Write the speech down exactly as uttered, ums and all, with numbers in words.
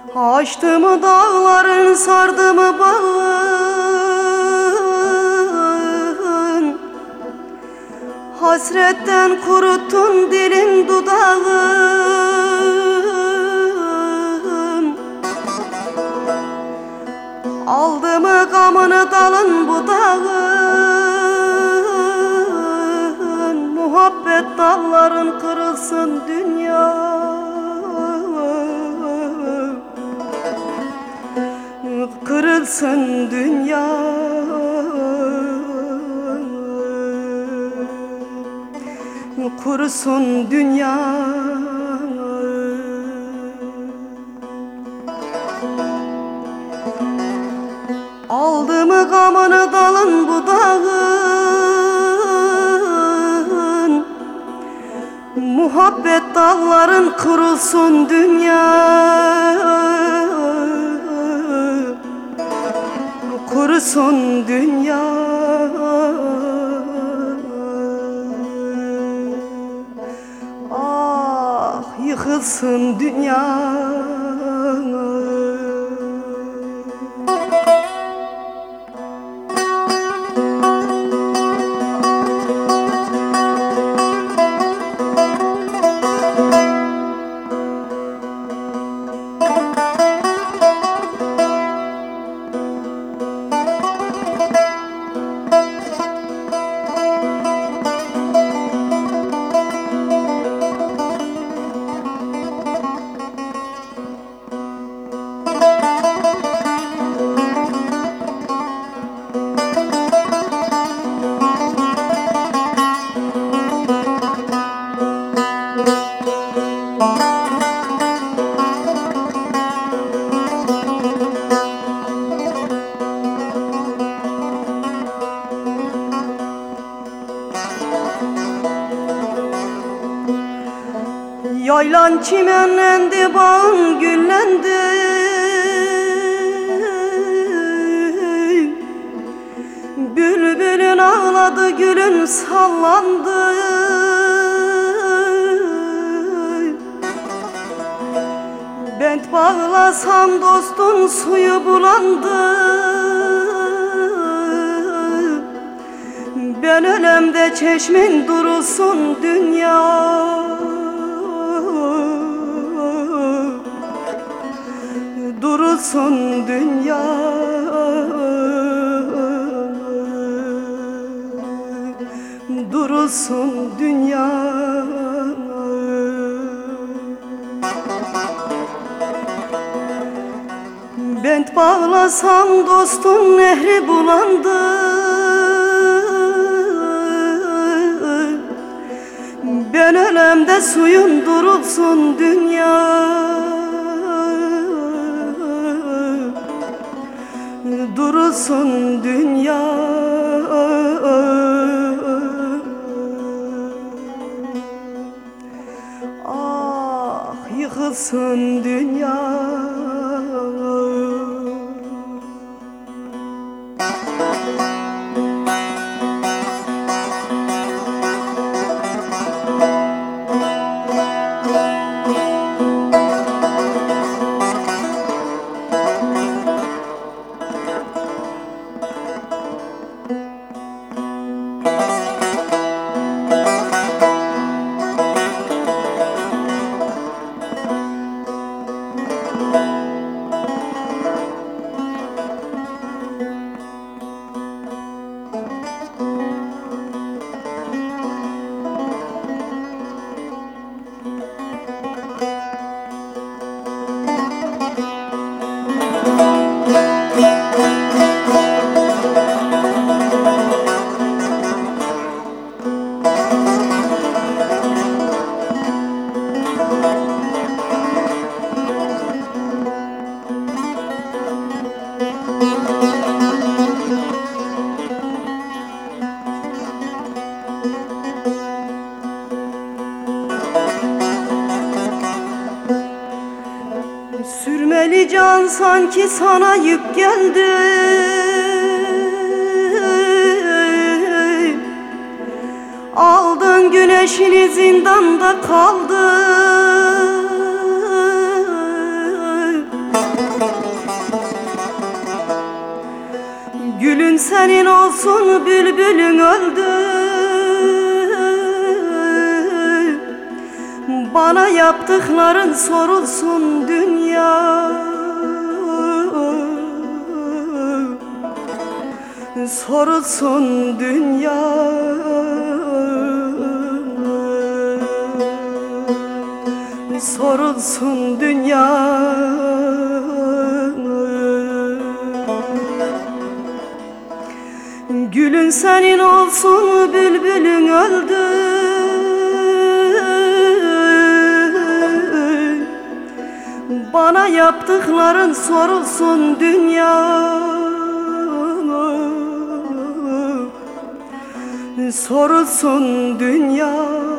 Açtı mı dağların, sardı mı bağın? Hasretten kuruttun dilin dudağın. Aldı mı gamını dalın budağın? Muhabbet dalların kırılsın dünya. Kırılsın dünya, kurusun dünya. Aldı mı gamını dalın budağın? Muhabbet dalların kırılsın dünya. Kurusun dünya, ah yıkılsın dünya. Yaylan çimenlendi, bağın güllendi. Bülbülün ağladı, gülün sallandı. Bent bağlasam dostun suyu bulandı. Ben ölemde çeşmin durulsun dünya. Durulsun dünya, durulsun dünya. Bent bağlasam dostun nehri bulandı. Ben ölemde suyun durulsun dünya. Durulsun dünya, ah yıkılsın dünya. Sürmeli can sanki sana yük geldi. Aldın güneşini, zindanda kaldı. olsun bülbülün öldü. Bana yaptıkların sorulsun dünya. Sorulsun dünya. Sorulsun dünya. Gülün senin olsun bülbülün öldü. Bana yaptıkların sorulsun dünya. Sorulsun dünya.